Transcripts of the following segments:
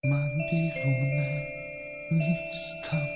من دیوونه نیستم.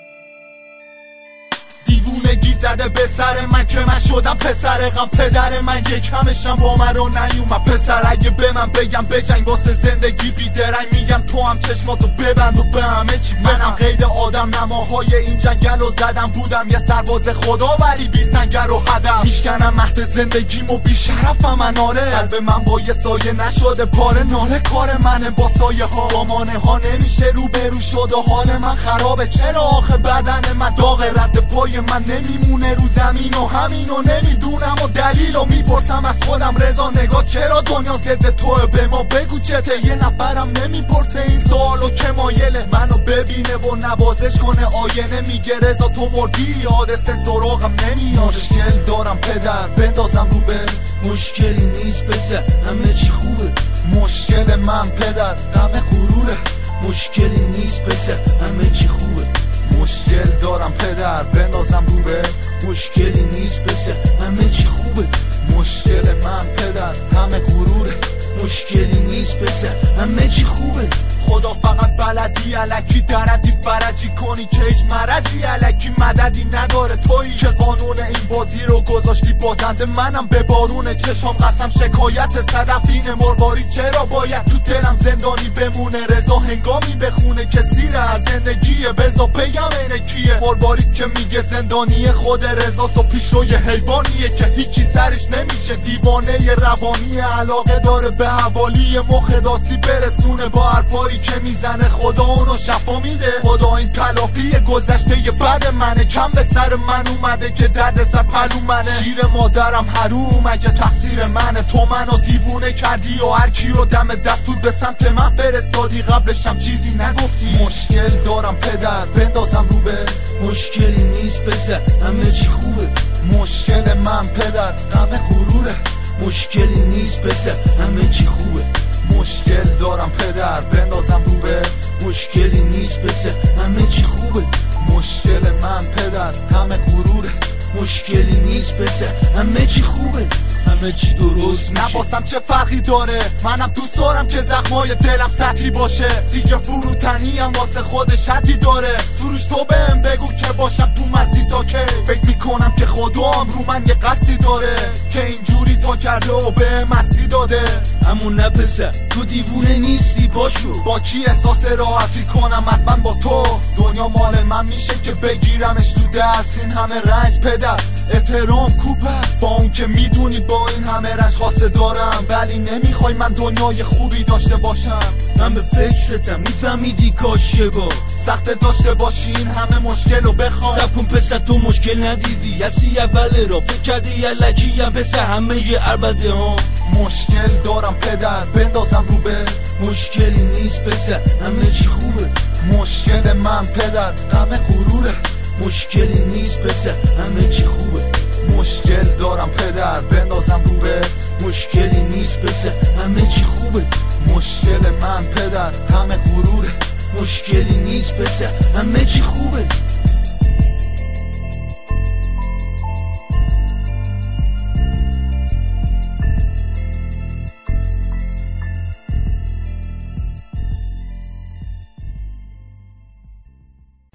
دیوونگی زده به سر من که من شدم پسر غم. پدر من یکمشم با من رو نیومد. پسر اگه به من بگم بجنگ واسه زندگی بیدرنگ، میگم تو هم چشماتو ببند و به همه چی. منم قید آدم نماهای این جنگل رو زدم. بودم یه سرباز خدا ولی بی سنگر و هدف. میشکنم مهد زندگیم و بی شرفم من. آره قلب من با یه سایه نشده پاره. ناله کار منه با سایه ها با مانه ها نمیشه روبرو شد و حال من خرابه. چرا آخه بدن من داغ رد پای من نمیمونه رو زمین و همینو نمیدونم و دلیلو میپرسم از خودم. رضا نگاه چرا دنیا ضد توه؟ به ما بگو چته؟ یه نفرم نمیپرسه این سوالو که مایله منو ببینه و نوازش کنه آینه. میگه رضا تو مردی حادثه سراغم نمیاد. مشکل دارم پدر بندازم رو به مشکلی نیست پسر همه چی خوبه. مشکل من پدر غم غروره. مشکلی نیست پسر همه چی خوبه. مشکل دارم پدر بندازم رو به مشکلی نیست پسر همه چی خوبه. مشکل من پدر همه غروره. مشکلی نیست پسر همه چی خوبه. خدا فقط بلدی الکی دردی فرجی کنی که هیچ مرضی الکی مددی نداره. تویی که قانون این بازی رو گذاشتی بازنده. منم به بارون چشم قسم شکایت صدفین مرباری. چرا باید تو دلم زندانی بمونه؟ رضا هنگامی بخونه که سیره از زندگیه. بزا بگم اینه کیه؟ مرباری که میگه زندانی خود رضاست و پیشروی حیوانیه که هیچی سرش نمیشه. دیوانه روانی علاقه داره به حوالی مخ داسی برسونه با حرفایی که میزنه. خدا اونو شفا میده. خدا این تلافی گذشته ی بد منه. کم به سر من اومده که درد سر پلو منه. شیر مادرم حروم اگه تقصیر منه. تو منو دیوونه کردی و هر کیو دم دستور به سمت من فرستادی. قبلشم چیزی نگفتی. مشکل دارم پدر بندازم رو به مشکلی نیست پسر همه چی خوبه. مشکل من پدر غم غروره. مشکلی نیست پسر همه چی خوبه. مشکل دارم پدر بندازم رو به مشکلی نیست پسر همه چی خوبه. مشکل من پدر غم غروره. مشکلی نیست پسر همه چی خوبه. همه چی درست میشه. نباسم چه فرقی داره؟ منم دوست دارم که زخمای دلم سطحی باشه. دیگه فروتنی هم واسه خودش حدی داره. سروش تو بهم بگو که باشم تو مستی تا که فکر میکنم که خدا هم رو من یه قصدی داره که اینجوری تا کرده و به مستی داده. همون نه پسر تو دیوونه نیستی پاشو. با کی احساس راحتی کنم؟ حتما با تو. دنیا مال من میشه که بگیرمش تو دست. این همه رنج پدر احترام کوب است. با اون که میدونی با این همه رنج خواسته دارم ولی نمیخوای من دنیای خوبی داشته باشم. من به فکرتم میفهمیدی کاشه با سخت داشته باشی این همه مشکل رو بخوای. سب کن پسر تو مشکل ندیدی هستی اول را فکر کردی یلکی هم پسر همه ی عربده ها. مشکل دارم پدر بندازم رو به مشکلی نیست پسر همه چی خوبه. مشکل من پدر غم غروره. مشکلی نیست پسر همه چی خوبه. مشکل دارم پدر بندازم رو به مشکلی نیست پسر همه چی خوبه. مشکل من پدر غم غروره. مشکلی نیست پسر همه چی خوبه.